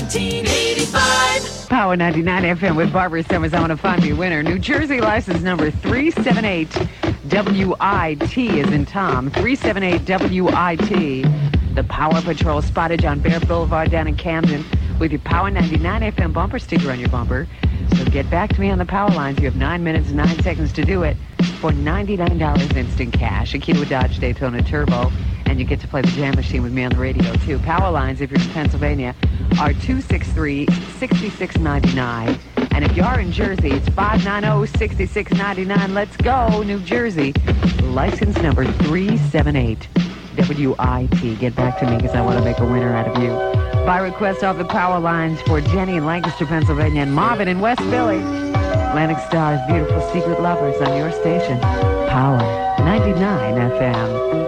1985. Power 99 FM with Barbara Summers. I want to find me a winner. New Jersey license number 378 WIT is in Tom. 378 WIT. The Power Patrol spotted on Bear Boulevard down in Camden with your Power 99 FM bumper sticker on your bumper. So get back to me on the power lines. You have 9 minutes and 9 seconds to do it for $99 instant cash. A Kia Dodge Daytona Turbo. And you get to play the Jam Machine with me on the radio, too. Power lines, if you're in Pennsylvania, are 263-6699. And if you are in Jersey, it's 590-6699. Let's go, New Jersey. License number 378 WIT. Get back to me because I want to make a winner out of you. By request off the power lines for Jenny in Lancaster, Pennsylvania, and Marvin in West Philly. Atlantic Star's Beautiful Secret Lovers on your station. Power 99 FM.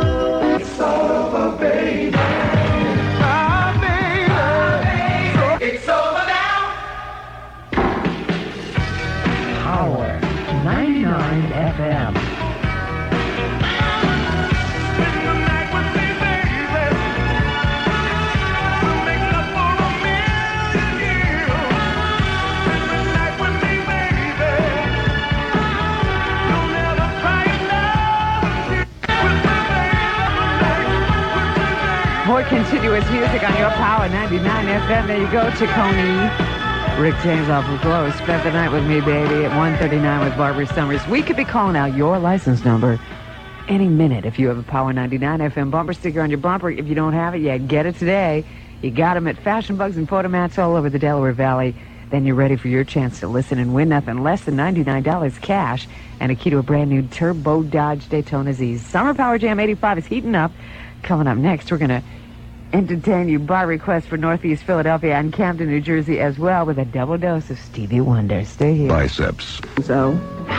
Power 99 FM. More continuous music on your Power 99 FM. There you go, Ciccone. Rick James off of Glow. Spent the night with me, baby, at 1:39 with Barbara Summers. We could be calling out your license number any minute if you have a Power 99 FM bumper sticker on your bumper. If you don't have it yet, get it today. You got them at Fashion Bugs and Photomats all over the Delaware Valley. Then you're ready for your chance to listen and win nothing less than $99 cash and a key to a brand new Turbo Dodge Daytona Z. Summer Power Jam 85 is heating up. Coming up next, we're going to entertain you by request for Northeast Philadelphia and Camden, New Jersey as well with a double dose of Stevie Wonder. Stay here. Biceps. So.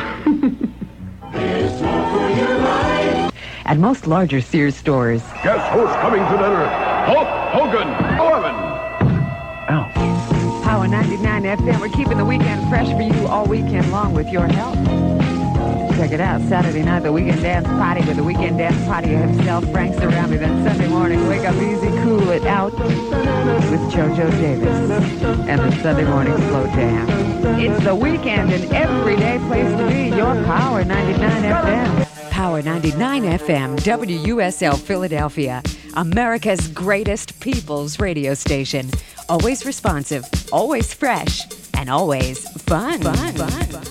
At most larger Sears stores. Guess who's coming to dinner? Hulk Hogan. Orman. Ow. Power 99 FM. We're keeping the weekend fresh for you all weekend long with your help. Check it out. Saturday night, the Weekend Dance Party with the Weekend Dance Party himself, Frank Surrounded. Then Sunday morning, wake up easy, cool it out with JoJo Davis. And the Sunday morning slow jam. It's the weekend, an everyday place to be. Your Power 99 FM. Power 99 FM, WUSL Philadelphia. America's greatest people's radio station. Always responsive, always fresh, and always fun.